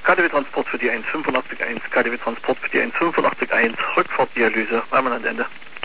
KDW Transport für die 185.1, KDW Transport für die 185.1, Rückfahrtdialyse, einmal an Ende.